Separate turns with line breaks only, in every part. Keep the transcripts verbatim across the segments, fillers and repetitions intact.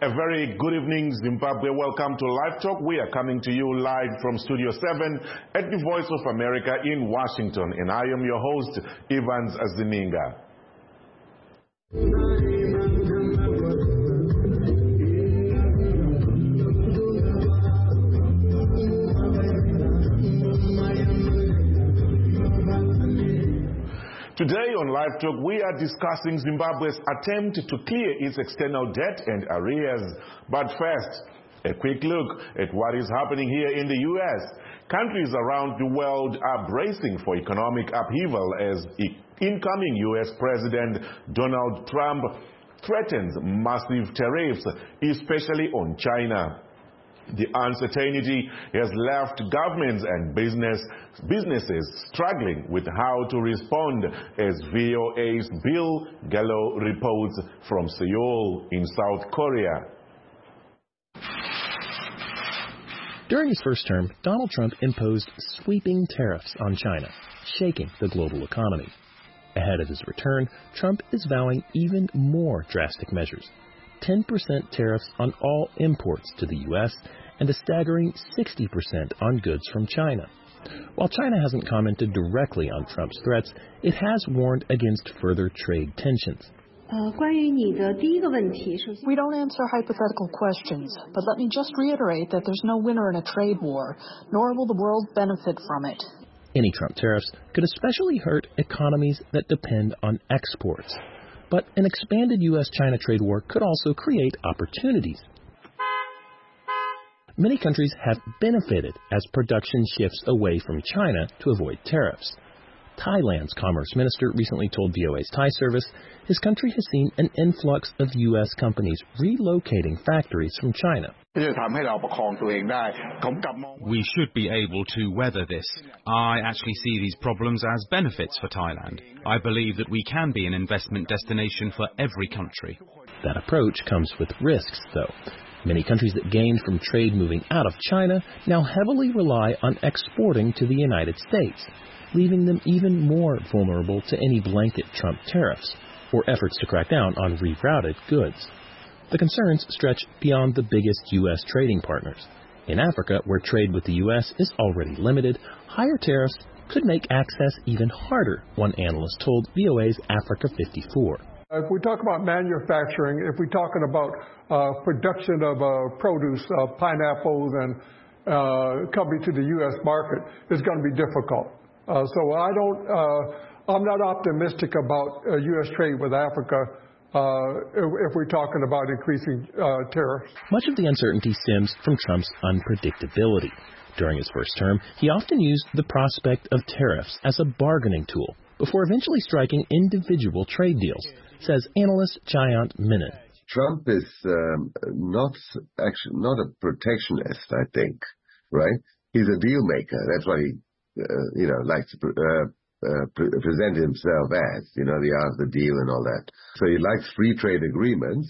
A very good evening, Zimbabwe. Welcome to Live Talk. We are coming to you live from Studio seven at the Voice of America in Washington. And I am your host, Evans Azininga. Today on Live Talk, we are discussing Zimbabwe's attempt to clear its external debt and arrears. But first, a quick look at what is happening here in the U S. Countries around the world are bracing for economic upheaval as incoming U S President Donald Trump threatens massive tariffs, especially on China. The uncertainty has left governments and business, businesses struggling with how to respond, as V O A's Bill Gallo reports from Seoul in South Korea.
During his first term, Donald Trump imposed sweeping tariffs on China, shaking the global economy. Ahead of his return, Trump is vowing even more drastic measures. ten percent tariffs on all imports to the U S and a staggering sixty percent on goods from China. While China hasn't commented directly on Trump's threats, it has warned against further trade tensions.
We don't answer hypothetical questions, but let me just reiterate that there's no winner in a trade war, nor will the world benefit from it.
Any Trump tariffs could especially hurt economies that depend on exports. But an expanded U S China trade war could also create opportunities. Many countries have benefited as production shifts away from China to avoid tariffs. Thailand's Commerce Minister recently told V O A's Thai service his country has seen an influx of U S companies relocating factories from China.
We should be able to weather this. I actually see these problems as benefits for Thailand. I believe that we can be an investment destination for every country.
That approach comes with risks, though. Many countries that gained from trade moving out of China now heavily rely on exporting to the United States, leaving them even more vulnerable to any blanket Trump tariffs or efforts to crack down on rerouted goods. The concerns stretch beyond the biggest U S trading partners. In Africa, where trade with the U S is already limited, higher tariffs could make access even harder, one analyst told V O A's Africa fifty-four.
If we talk about manufacturing, if we're talking about uh, production of uh, produce, uh, pineapples, and uh, coming to the U S market, it's going to be difficult. Uh, so I don't, uh, I'm not optimistic about uh, U S trade with Africa uh, if, if we're talking about increasing uh, tariffs.
Much of the uncertainty stems from Trump's unpredictability. During his first term, he often used the prospect of tariffs as a bargaining tool before eventually striking individual trade deals, says analyst Jayant Menon.
Trump is um, not actually not a protectionist, I think, right? He's a deal maker. That's what he, uh, you know, likes to uh, uh, pre- present himself as, you know, the art of the deal and all that. So he likes free trade agreements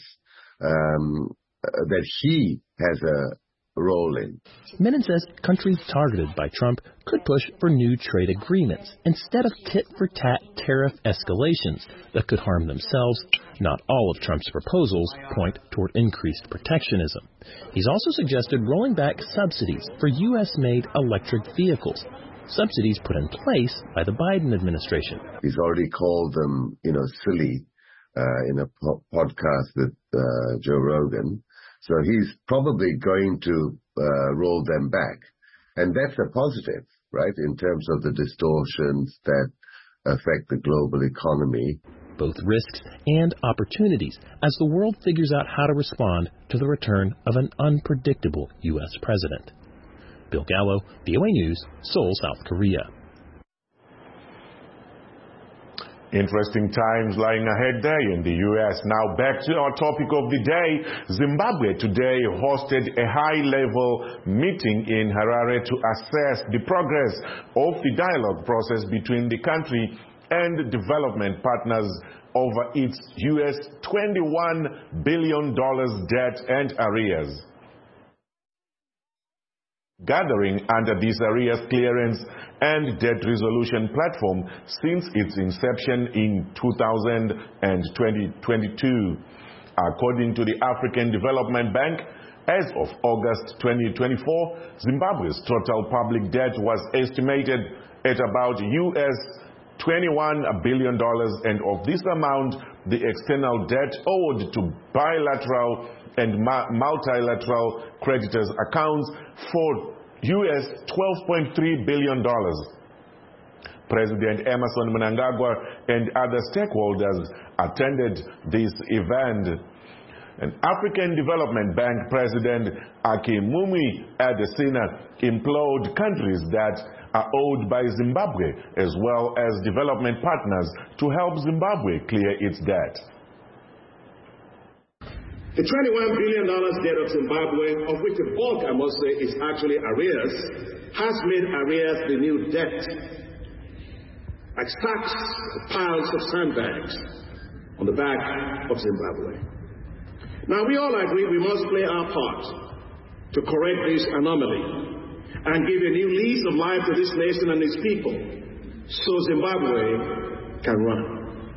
um, uh, that he has a role in.
Menon says countries targeted by Trump could push for new trade agreements instead of tit-for-tat tariff escalations that could harm themselves. Not all of Trump's proposals point toward increased protectionism. He's also suggested rolling back subsidies for U S-made electric vehicles, subsidies put in place by the Biden administration.
He's already called them, you know, silly uh, in a po- podcast with uh, Joe Rogan. So he's probably going to uh, roll them back. And that's a positive, right, in terms of the distortions that affect the global economy.
Both risks and opportunities as the world figures out how to respond to the return of an unpredictable U S president. Bill Gallo, V O A News, Seoul, South Korea.
Interesting times lying ahead there in the U S. Now back to our topic of the day. Zimbabwe today hosted a high-level meeting in Harare to assess the progress of the dialogue process between the country and development partners over its U S twenty-one billion dollars debt and arrears. Gathering under this arrears clearance and debt resolution platform since its inception in two thousand twenty-two. According to the African Development Bank, as of August twenty twenty-four, Zimbabwe's total public debt was estimated at about U S twenty-one billion dollars, and of this amount, the external debt owed to bilateral and multilateral creditors accounts for U S twelve point three billion dollars. President Emmerson Mnangagwa and other stakeholders attended this event. And African Development Bank President Akinwumi Adesina implored countries that are owed by Zimbabwe as well as development partners to help Zimbabwe clear its debt.
The twenty-one billion dollars debt of Zimbabwe, of which the bulk, I must say, is actually arrears, has made arrears the new debt. Like stacks of piles of sandbags on the back of Zimbabwe. Now, we all agree we must play our part to correct this anomaly and give a new lease of life to this nation and its people so Zimbabwe can run.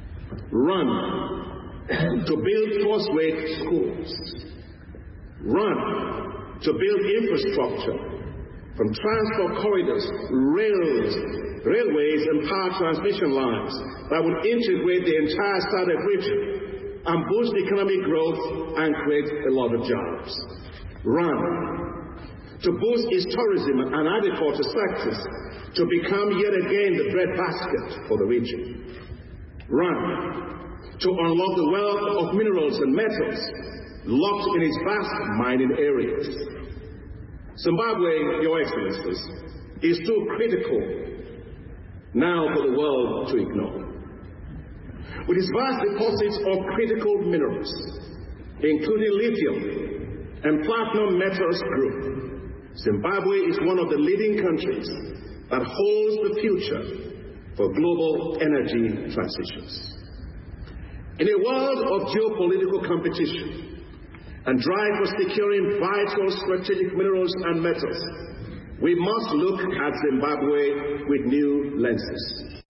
Run to build first-rate schools. Run to build infrastructure from transport corridors, rails, railways, and power transmission lines that would integrate the entire SADC region and boost economic growth and create a lot of jobs. Run to boost its tourism and agriculture sectors to become yet again the breadbasket for the region. Run to unlock the wealth of minerals and metals locked in its vast mining areas. Zimbabwe, Your Excellencies, is too critical now for the world to ignore. With its vast deposits of critical minerals, including lithium and platinum metals group, Zimbabwe is one of the leading countries that holds the future for global energy transitions. In a world of geopolitical competition and drive for securing vital strategic minerals and metals, we must look at Zimbabwe with new lenses.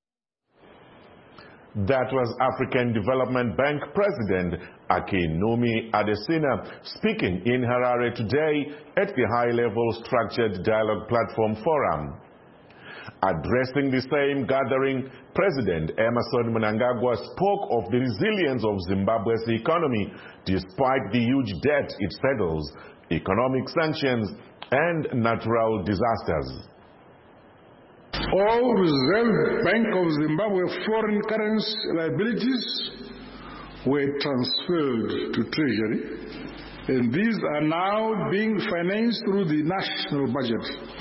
That was African Development Bank President Akinwumi Adesina speaking in Harare today at the High-Level Structured Dialogue Platform Forum. Addressing the same gathering, President Emmerson Mnangagwa spoke of the resilience of Zimbabwe's economy despite the huge debt it settles, economic sanctions, and natural disasters.
All Reserve Bank of Zimbabwe foreign currency liabilities were transferred to Treasury, and these are now being financed through the national budget.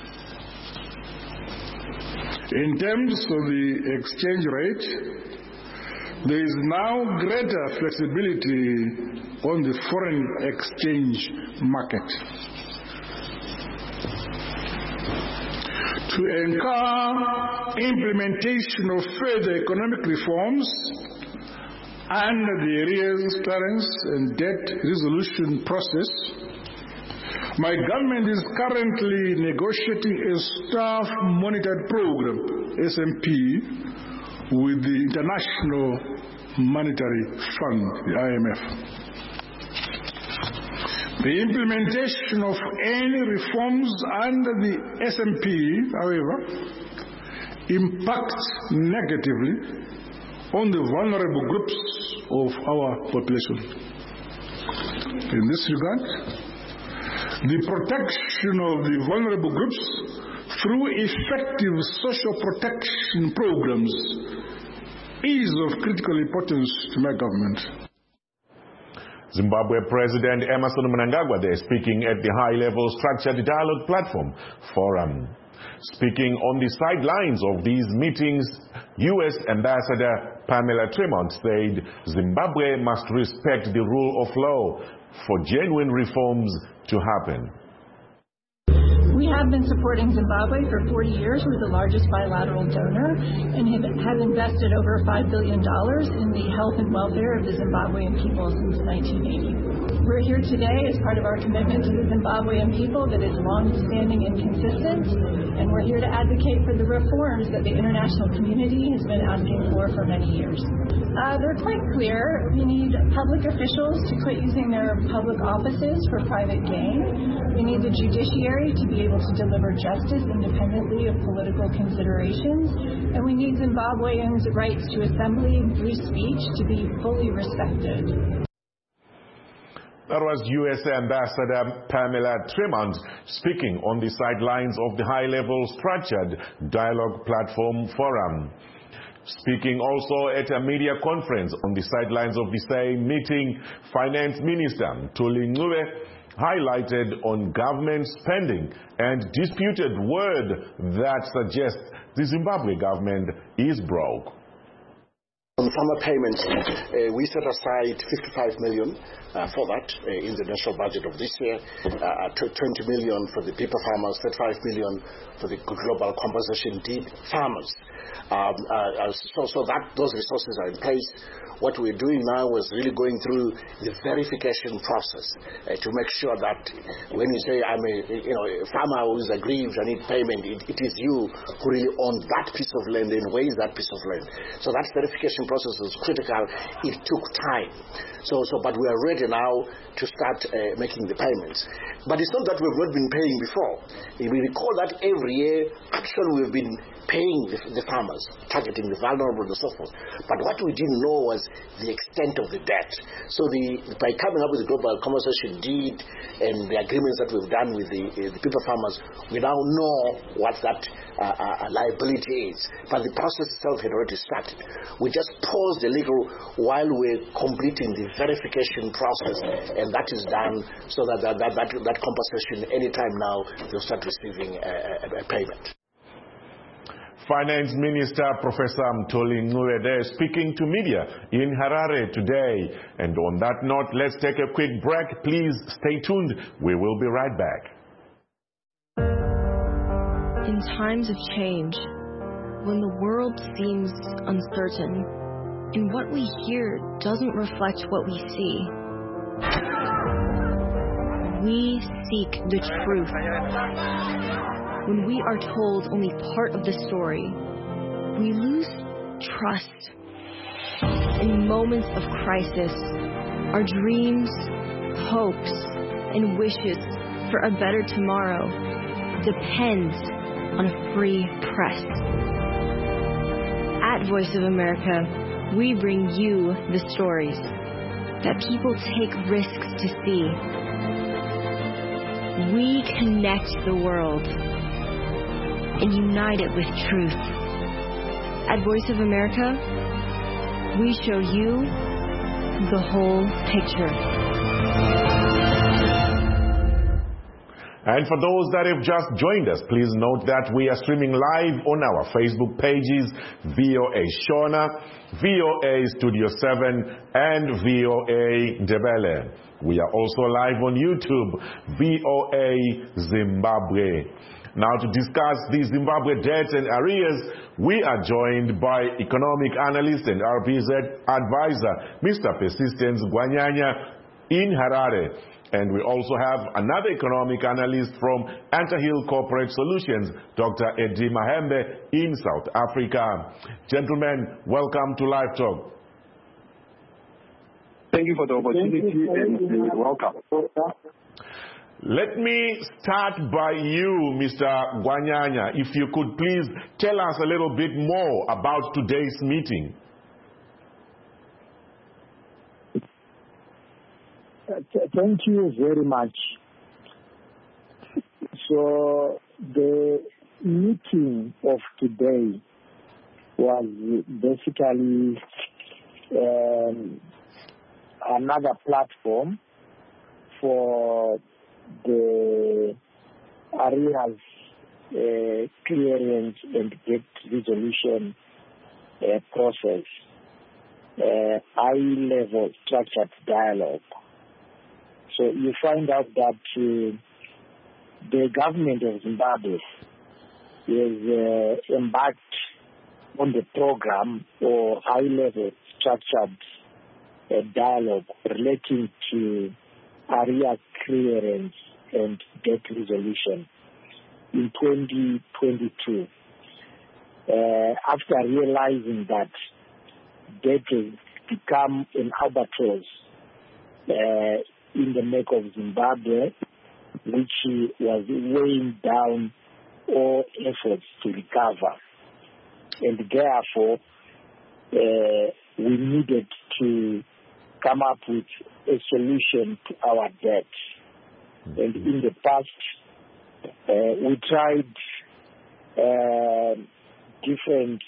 In terms of the exchange rate, there is now greater flexibility on the foreign exchange market. To encourage implementation of further economic reforms and the arrears clearance and debt resolution process, my government is currently negotiating a staff monitored program, S M P, with the International Monetary Fund, the I M F. The implementation of any reforms under the S M P, however, impacts negatively on the vulnerable groups of our population. In this regard, the protection of the vulnerable groups through effective social protection programs is of critical importance to my government.
Zimbabwe President Emmerson Mnangagwa there speaking at the High-Level Structured Dialogue Platform Forum. Speaking on the sidelines of these meetings, U S Ambassador Pamela Tremont said Zimbabwe must respect the rule of law for genuine reforms to happen.
We have been supporting Zimbabwe for forty years. We're the largest bilateral donor and have invested over five billion dollars in the health and welfare of the Zimbabwean people since nineteen eighty. We're here today as part of our commitment to the Zimbabwean people that is long-standing and consistent, and we're here to advocate for the reforms that the international community has been asking for for many years. Uh, they're quite clear. We need public officials to quit using their public offices for private gain. We need the judiciary to be able to deliver justice independently of political considerations, and we need Zimbabweans' rights to assembly and free speech to be fully respected.
That was U S Ambassador Pamela Tremont speaking on the sidelines of the high-level structured dialogue platform forum. Speaking also at a media conference on the sidelines of the same meeting, Finance Minister Mthuli Ncube highlighted on government spending and disputed word that suggests the Zimbabwe government is broke.
On farmer payments, uh, we set aside fifty-five million uh, for that uh, in the national budget of this year, uh, twenty million for the paper farmers, thirty-five million for the global compensation deed farmers. Um, uh, so, so that those resources are in place. What we're doing now is really going through the verification process uh, to make sure that when you say I'm a you know a farmer who is aggrieved, I need payment, it, it is you who really own that piece of land and where is that piece of land. So that verification process was critical. It took time. So, so but we are ready now to start uh, making the payments. But it's not that we've not been paying before. If we recall that every year, actually we've been paying the, the farmers, targeting the vulnerable and so forth. But what we didn't know was the extent of the debt. So the, by coming up with the global compensation deed and the agreements that we've done with the, uh, the paper farmers, we now know what that uh, uh, liability is. But the process itself had already started. We just paused a little while we're completing the verification process, and that is done so that that, that, that, that compensation anytime now they'll start receiving a, a, a payment.
Finance Minister Professor Mthuli Ncube there speaking to media in Harare today. And on that note, let's take a quick break. Please stay tuned. We will be right back.
In times of change, when the world seems uncertain and what we hear doesn't reflect what we see, we seek the truth. When we are told only part of the story, we lose trust. In moments of crisis, our dreams, hopes, and wishes for a better tomorrow depends on a free press. At Voice of America, we bring you the stories that people take risks to see. We connect the world and unite it with truth. At Voice of America, we show you the whole picture.
And for those that have just joined us, please note that we are streaming live on our Facebook pages, V O A Shona, V O A Studio seven, and V O A Ndebele. We are also live on YouTube, V O A Zimbabwe. Now, to discuss the Zimbabwe debts and arrears, we are joined by economic analyst and R P Z advisor, Mister Persistence Gwanyanya in Harare. And we also have another economic analyst from Antahill Corporate Solutions, Doctor Eddie Mahembe in South Africa. Gentlemen, welcome to Live Talk.
Thank you for the opportunity and welcome.
Let me start by you, Mister Gwanyanya. If you could please tell us a little bit more about today's meeting.
Thank you very much. So the meeting of today was basically um, another platform for the arrears uh, clearance and debt resolution uh, process, uh, high-level structured dialogue. So you find out that uh, the government of Zimbabwe is uh, embarked on the program or high-level structured uh, dialogue relating to area clearance and debt resolution in twenty twenty-two. Uh, after realizing that debt has become an albatross uh, in the neck of Zimbabwe, which was weighing down all efforts to recover. And therefore, uh, we needed to come up with a solution to our debt. And in the past, uh, we tried uh, different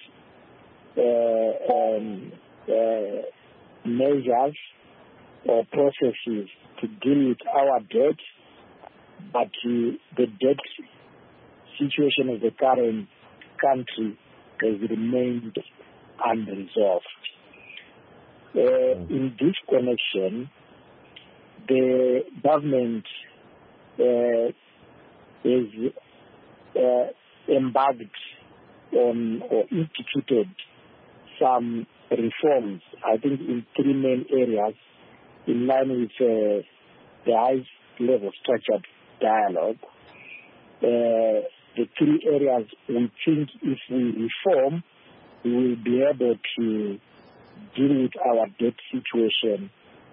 uh, um, uh, measures or processes to deal with our debt, but uh, the debt situation of the current country has remained unresolved. Uh, in this connection, the government uh, is uh, embarked on or instituted some reforms, I think in three main areas, in line with uh, the high-level structured dialogue. Uh, the three areas we think if we reform, we will be able to deal with our debt situation,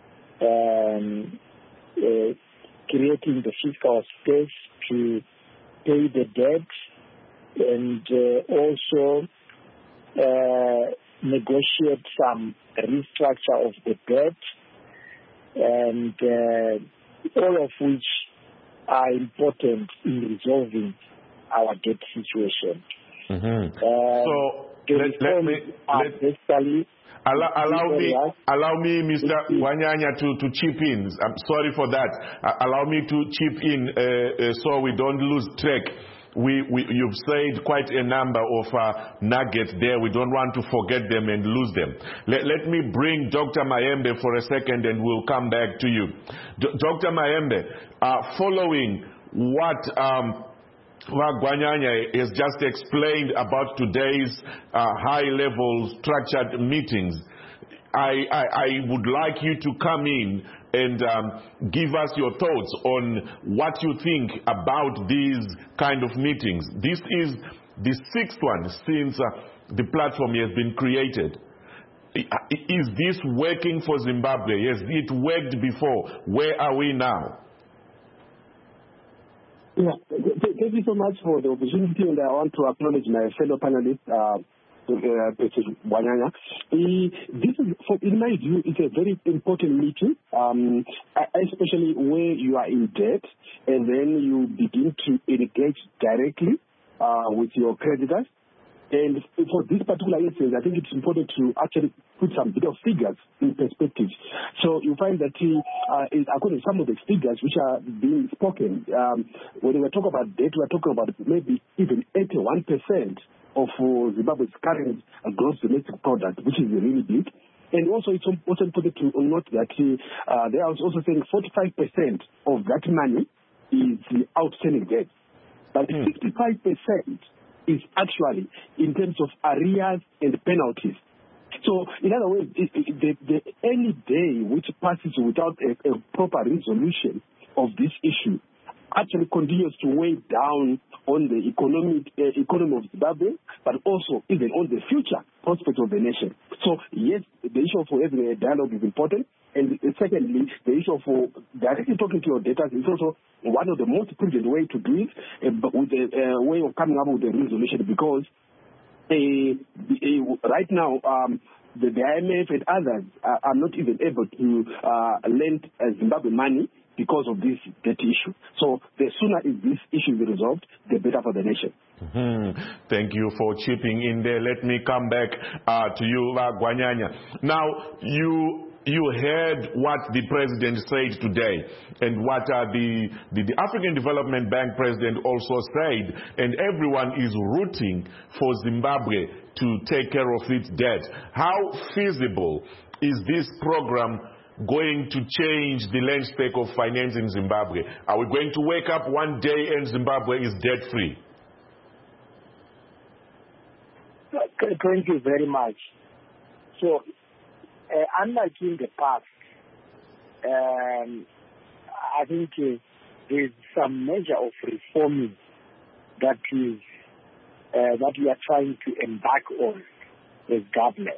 um, uh, creating the fiscal space to pay the debt, and uh, also uh, negotiate some restructure of the debt, and uh, all of which are important in resolving our debt situation.
Mm-hmm.
Uh,
so let, let me let,
basically
allow, allow me allow me, Mister Gwanyanya, to, to chip in. I'm sorry for that. Uh, allow me to chip in uh, uh, so we don't lose track. We, we, you've said quite a number of uh, nuggets there. We don't want to forget them and lose them. Let, let me bring Doctor Mayembe for a second and we'll come back to you. D- Doctor Mayembe, uh, following what um, Gwanyanya has just explained about today's uh, high-level structured meetings, I, I, I would like you to come in and um, give us your thoughts on what you think about these kind of meetings. This is the sixth one since uh, the platform has been created. Is this working for Zimbabwe? Has it worked before? Where are we now?
Yeah, thank you so much for the opportunity, and I want to acknowledge my fellow panelists, uh, Uh, Gwanyanya. This is, for, in my view, it's a very important meeting, um, especially where you are in debt and then you begin to engage directly uh, with your creditors. And for this particular instance, I think it's important to actually put some bit of figures in perspective. So you find that uh, according to some of the figures which are being spoken, um, when we talk about debt, we're talking about maybe even eighty-one percent of uh, Zimbabwe's current uh, gross domestic product, which is really big. And also it's also important to note that uh, they are also saying forty-five percent of that money is outstanding debt. But mm. sixty-five percent is actually in terms of arrears and penalties. So, in other words, it, it, the, the, any day which passes without a, a proper resolution of this issue actually continues to weigh down on the economic uh, economy of Zimbabwe, but also even on the future prospects of the nation. So, yes, the issue of having a dialogue is important. And secondly, the issue of directly talking to your debtors is also one of the most prudent ways to do it, uh, but with a uh, way of coming up with a resolution, because uh, uh, right now, um, the, the I M F and others are, are not even able to uh, lend uh, Zimbabwe money because of this debt issue. So the sooner this issue is resolved, the better for the nation.
Mm-hmm. Thank you for chipping in there. Let me come back uh, to you, uh, Gwanyanya. Now, you... You heard what the president said today and what uh, the, the, the African Development Bank president also said, and everyone is rooting for Zimbabwe to take care of its debt. How feasible is this program going to change the landscape of finance in Zimbabwe? Are we going to wake up one day and Zimbabwe is debt-free?
Thank you very much. So, uh, unlike in the past, um, I think uh, there's some measure of reforming that is uh, that we are trying to embark on as government.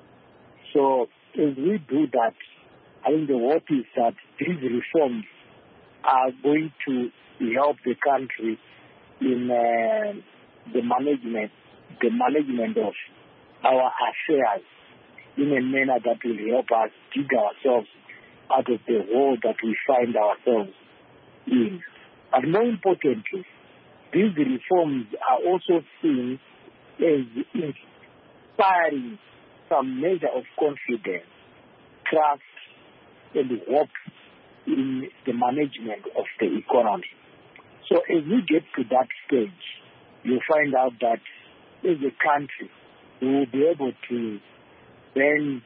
So, as we do that, I think the hope is that these reforms are going to help the country in uh, the management, the management of our affairs in a manner that will help us dig ourselves out of the hole that we find ourselves in. But more importantly, these reforms are also seen as inspiring some measure of confidence, trust, and hope in the management of the economy. So as we get to that stage, you'll find out that as a country, we will be able to then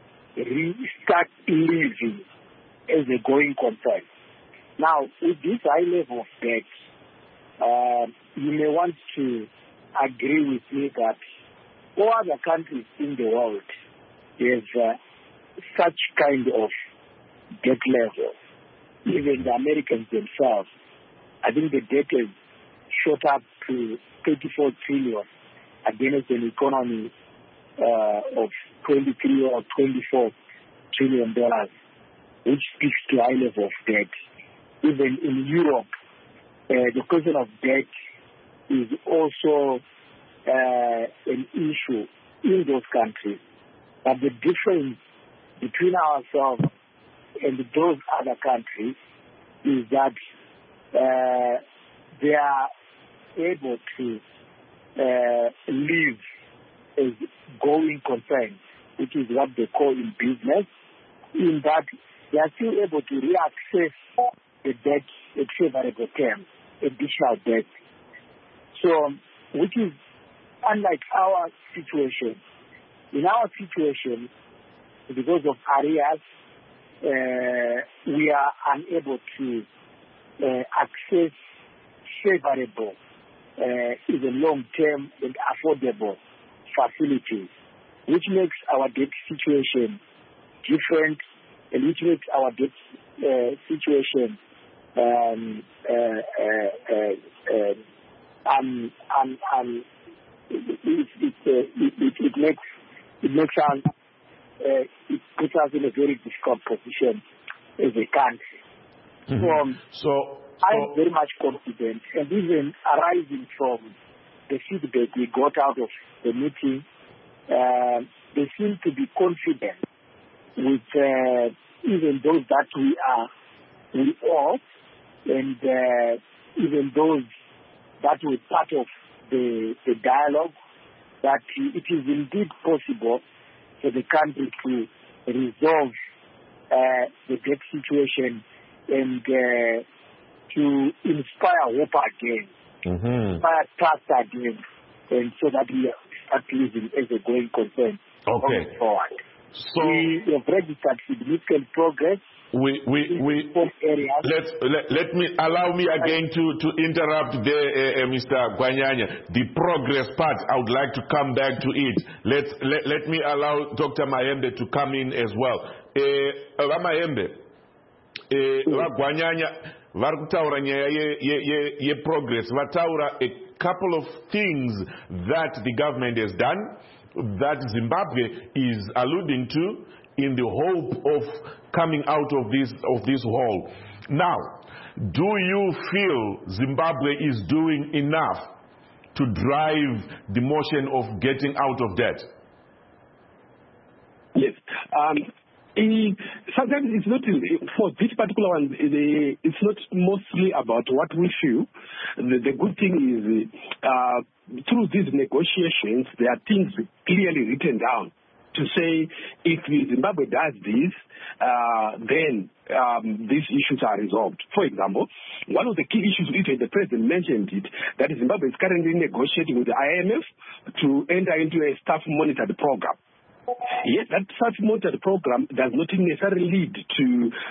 restart living as a going concern. Now, with this high level of debt, uh, you may want to agree with me that all other countries in the world have uh, such kind of debt level. Even the Americans themselves, I think the debt has shot up to thirty-four trillion against an economy uh, of twenty-three or twenty-four trillion dollars, which speaks to high level of debt. Even in Europe, uh, the question of debt is also uh, an issue in those countries. But the difference between ourselves and those other countries is that uh, they are able to uh, live as going concern, which is what they call in business, in that they are still able to reaccess the debt at favorable terms, additional debt. So, which is unlike our situation. In our situation, because of arrears, uh, we are unable to uh, access favorable, uh, even long-term and affordable facilities, which makes our debt situation different, and which makes our debt uh, situation um, uh, uh, uh, uh, um, um, um, it, it, it, it, it, it makes it makes us uh, it puts us in a very difficult position as a country.
Mm-hmm.
So, um,
so,
I'm
so
very much confident, and even arising from the feedback we got out of the meeting, uh, they seem to be confident with uh, even those that we are we owe, and uh, even those that were part of the, the dialogue, that it is indeed possible for the country to resolve uh, the debt situation and uh, to inspire hope again,
mm-hmm.
inspire trust again, and so that we start living as a going concern
okay.
going forward.
So
we have registered significant progress.
We we we let let let me allow me again to to interrupt there, uh, uh, Mister Gwanyanya. The progress part, I would like to come back to it. Let let let me allow Doctor Mahembe to come in as well. Uh, Mahembe, uh, Gwanyanya, vari kutaura nyaya ye ye ye progress. Vataura a couple of things that the government has done, that Zimbabwe is alluding to, in the hope of coming out of this of this hole. Now, do you feel Zimbabwe is doing enough to drive the motion of getting out of debt?
Yes. Um, it, sometimes it's not, for this particular one, it's not mostly about what we feel. The, the good thing is, uh, through these negotiations, there are things clearly written down to say, if Zimbabwe does this, uh, then um, these issues are resolved. For example, one of the key issues, even the president mentioned it, that Zimbabwe is currently negotiating with the I M F to enter into a staff monitored program. Yes, that self-monitored program does not necessarily lead to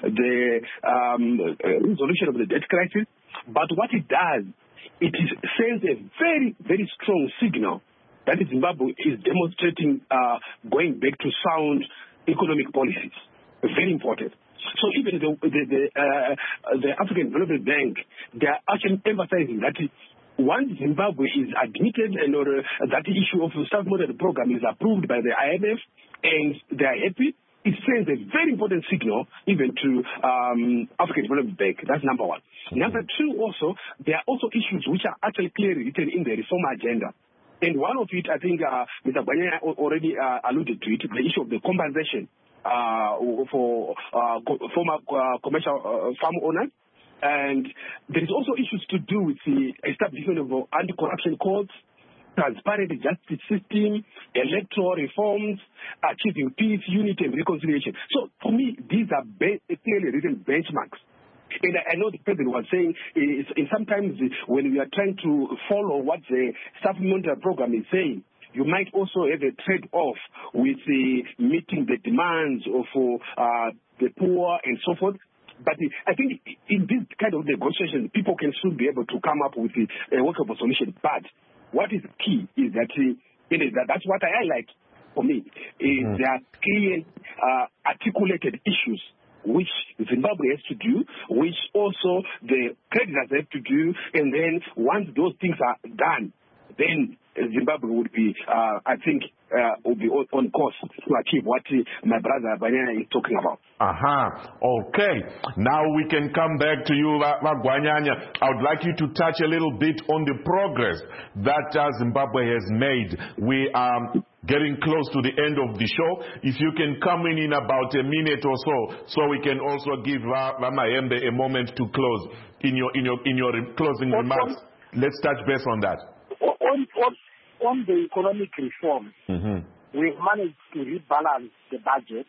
the um, resolution of the debt crisis, but what it does, it is, sends a very, very strong signal that Zimbabwe is demonstrating uh, going back to sound economic policies. Very important. So even the the, the, uh, the African Development Bank, they are actually emphasizing that once Zimbabwe is admitted and or uh, that issue of the self-monitored program is approved by the I M F and they are happy, it sends a very important signal even to um, African Development Bank. That's number one. Number two, also, there are also issues which are actually clearly written in the reform agenda. And one of it, I think uh, Mister Banyanya already uh, alluded to it, the issue of the compensation uh, for uh, former uh, commercial uh, farm owners. And there is also issues to do with the establishment of anti-corruption courts, transparent justice system, electoral reforms, achieving peace, unity, and reconciliation. So for me, these are clearly written benchmarks. And I know the president was saying, is, is sometimes when we are trying to follow what the supplementary program is saying, you might also have a trade-off with the meeting the demands of uh, the poor and so forth. But I think in this kind of negotiation, people can still be able to come up with a workable solution. But what is key is that, uh, you know, that that's what I like for me, is mm. there are clear, uh, articulated issues which Zimbabwe has to do, which also the creditors have to do, and then once those things are done, then Zimbabwe would be, uh, I think, uh, would be on course to achieve what uh, my brother Banyanya is talking about.
Aha. Uh-huh. Okay. Now we can come back to you, Magwanyanya. I would like you to touch a little bit on the progress that uh, Zimbabwe has made. We are getting close to the end of the show. If you can come in in about a minute or so, so we can also give Mahembe a moment to close in your in your in your closing remarks. Let's touch base on that.
On, on, on the economic reform,
mm-hmm.
we've managed to rebalance the budget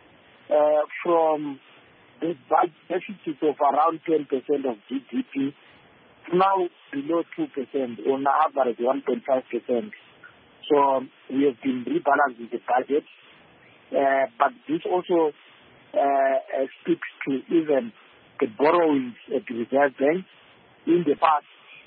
uh, from the deficit of around ten percent of G D P to now below two percent, on average one point five percent. So we have been rebalancing the budget, uh, but this also uh, speaks to even the borrowings at the Reserve Bank. In the past,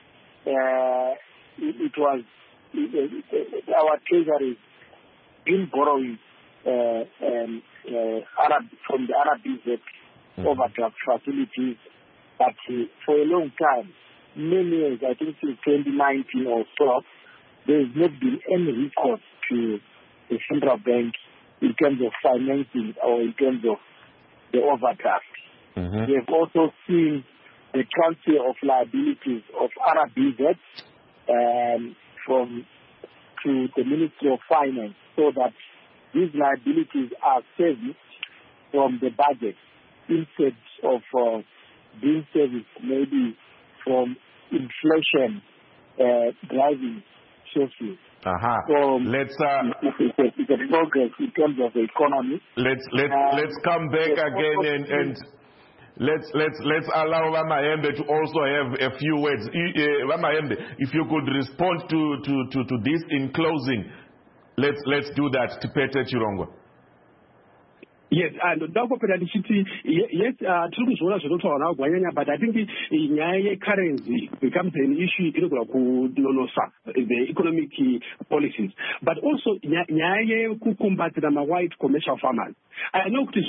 uh, it, it was it, it, our treasury been borrowing uh, um, uh, Arab, from the Arab Reserve mm-hmm. overdraft facilities, but uh, for a long time, many years, I think since twenty nineteen or so, there has not been any recourse to the central bank in terms of financing or in terms of the overdraft.
Mm-hmm.
We have also seen the transfer of liabilities of Arab Reserve um, from to the Ministry of Finance, so that these liabilities are serviced from the budget instead of uh, being serviced maybe from inflation uh, driving sources.
Uh-huh.
So
let's uh,
it's, a, it's a progress in terms of the economy.
Let's let uh, let's come back again and, and let's let's let's allow Mahembe to also have a few words. Uh, Mahembe, if you could respond to, to, to, to this in closing, let's let's do that. Tipete Chirongo.
Yes, and Doko Pedality, yes, uh, true, but I think the currency becomes an issue in the economic policies. But also, combat the white commercial farmers. I know it is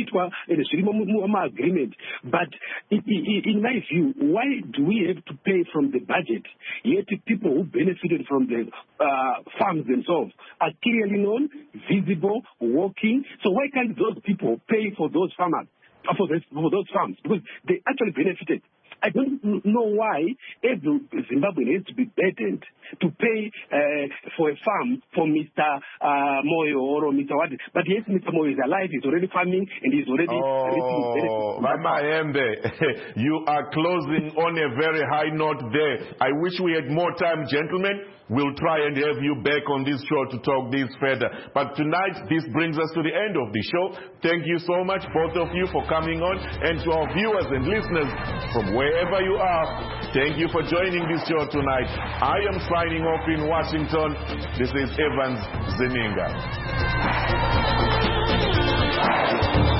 a agreement, but in my view, why do we have to pay from the budget? Yet people who benefited from the uh, farms themselves are clearly known, visible, working. So why can't those people pay for those farmers, for, this, for those farms? Because they actually benefited. I don't know why every Zimbabwean has to be burdened to pay uh, for a farm for Mister Uh, Moyo or Mister Wadi. But yes, Mister Moyo is alive, he's already farming, and he's already...
Oh, Mahembe, you are closing on a very high note there. I wish we had more time, gentlemen. We'll try and have you back on this show to talk this further. But tonight, this brings us to the end of the show. Thank you so much, both of you, for coming on, and to our viewers and listeners from where wherever you are, thank you for joining this show tonight. I am signing off in Washington. This is Evans Zininga.